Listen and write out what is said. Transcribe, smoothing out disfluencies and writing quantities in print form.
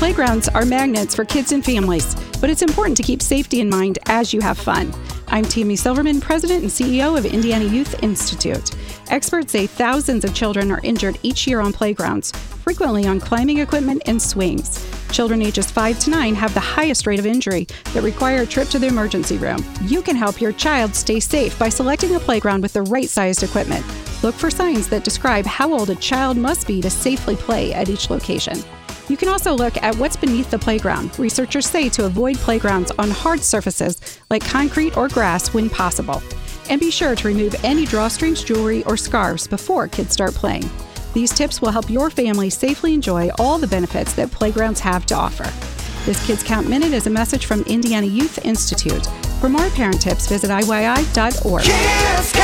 Playgrounds are magnets for kids and families, but it's important to keep safety in mind as you have fun. I'm Tammy Silverman, President and CEO of Indiana Youth Institute. Experts say thousands of children are injured each year on playgrounds, frequently on climbing equipment and swings. Children ages 5 to 9 have the highest rate of injury that require a trip to the emergency room. You can help your child stay safe by selecting a playground with the right-sized equipment. Look for signs that describe how old a child must be to safely play at each location. You can also look at what's beneath the playground. Researchers say to avoid playgrounds on hard surfaces like concrete or grass when possible. And be sure to remove any drawstrings, jewelry, or scarves before kids start playing. These tips will help your family safely enjoy all the benefits that playgrounds have to offer. This Kids Count Minute is a message from Indiana Youth Institute. For more parent tips, visit IYI.org.